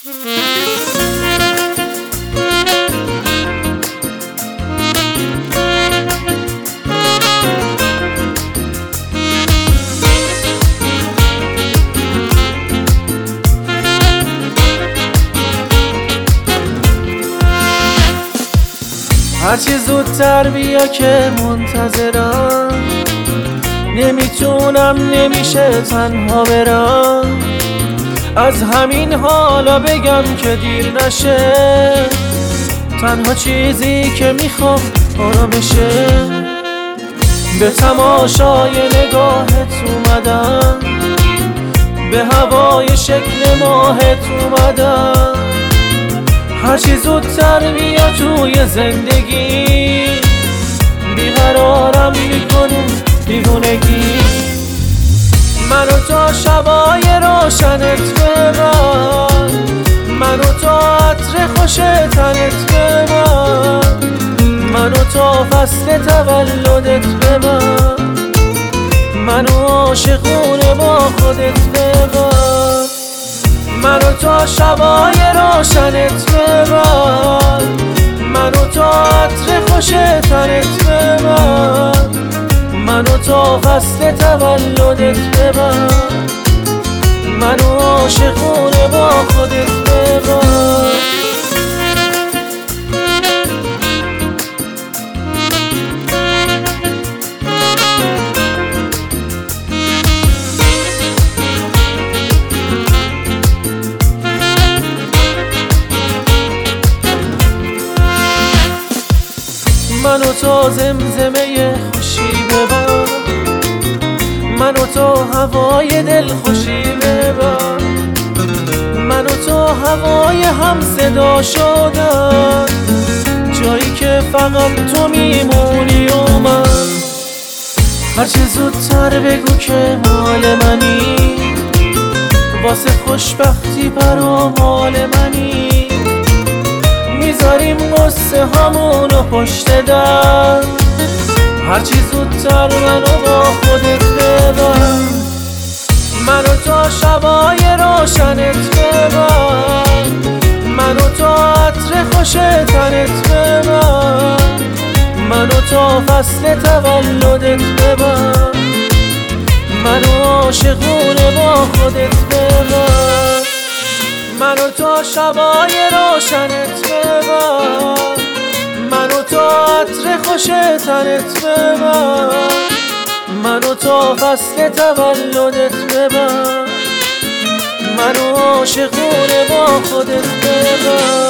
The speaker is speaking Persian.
هرچی زودتر بیا که منتظرم، نمیتونم نمیشه تنها برم. از همین حالا بگم که دیر نشه، تنها چیزی که میخوام آرامشه. به تماشای نگاهت اومدم، به هوای شکل ماهت اومدم. هرچی زودتر بیا توی زندگی، بیقرارم میکنه دیوونگی. منو تا شبای روشنت ببر، منو تا عطر خوش تنت ببر، منو تا فصل تولدت ببر، منو عاشقونه با خودت ببر. منو تا شبای روشنت ببر، منو تا عطر خوش تنت ببر، منو تا فصل تولدت ببر، منو عاشقونه با خودت ببر. منو تا زمزمه خوشی ببر، منو تا هوای دل خوشی ببر، منو تا هوای هم صدا شدن، جایی که فقط تو میمونی و من. هرچی زودتر بگو که مال منی، واسه خوشبختی برامال منی. میذاریم قصه همونو پشت در، هرچی زودتر منو با خودت ببر. منو تا شبای روشنت ببر، منو تا عطر خوش تنت ببر، منو تا فصل تولدت ببر، منو عاشقونه با خودت ببر. منو تا شبای روشنت ببر، منو تا عطر خوش تنت ببر، منو تا فصل تولدت ببر، منو عاشقونه با خودت ببر.